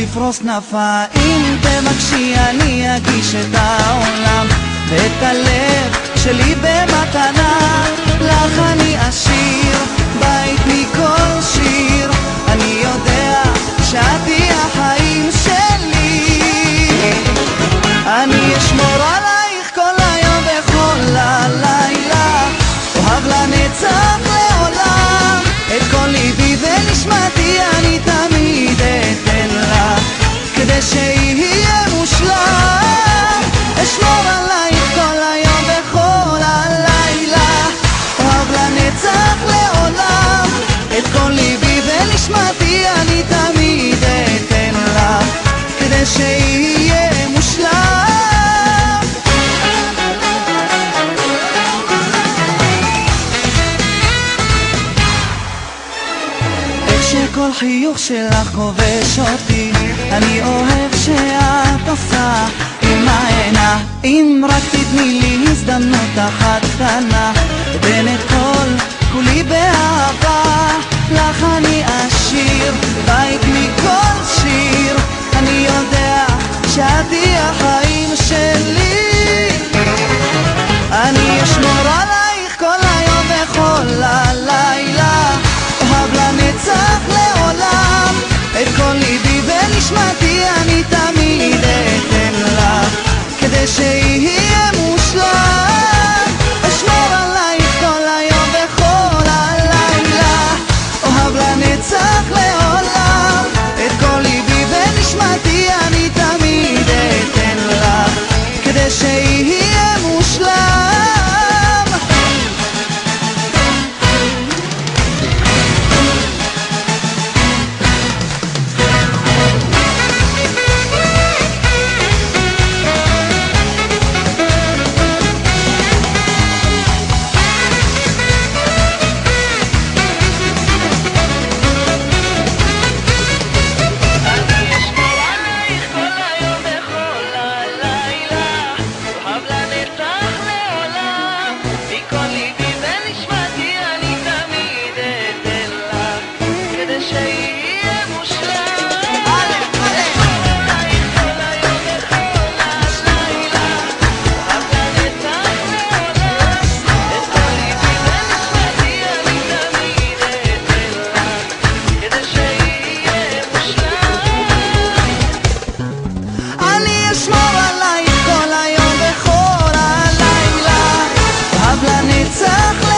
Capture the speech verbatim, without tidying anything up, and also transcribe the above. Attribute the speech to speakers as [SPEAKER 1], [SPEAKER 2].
[SPEAKER 1] אפרוס כנפיים, תבקשי אני אגיש את העולם ואת הלב שלי במתנה. לך אני אשיר בית מכל שיר, אני יודע שאת היא החיים שלי. אני אשמור עלייך כל היום וכל הלילה, אוהב לנצח לעולם, את כל ליבי ונשמתי אני תמיד אתן לך, כדי שיהיה מושלם. אשמור עלייך כל היום וכל הלילה, אוהב לנצח לעולם, את כל ליבי ונשמתי אני תמיד אתן לך, כדי שיהיה מושלם. איך שכל חיוך שלך כובש אותי, אני אוהב שאת עושה עם העינה. אם רק תתני לי הזדמנות אחת קטנה, אתן את כל כולי באהבה. לך אני אשיר בית מכל שיר, אני יודע שאת היא החיים שלי. אני אשמור עלייך כל היום וכל הלילה, אוהב לנצח לעולם, את כל ליבי ונשמתי אני תמיד אתן לך, כדי שיהיה מושלם. אשמור עלייך כל היום וכל הלילה, אוהב לנצח לעולם, את כל ליבי ונשמתי אני תמיד אתן לך, כדי שיהיה מושלם. אוהב לנצח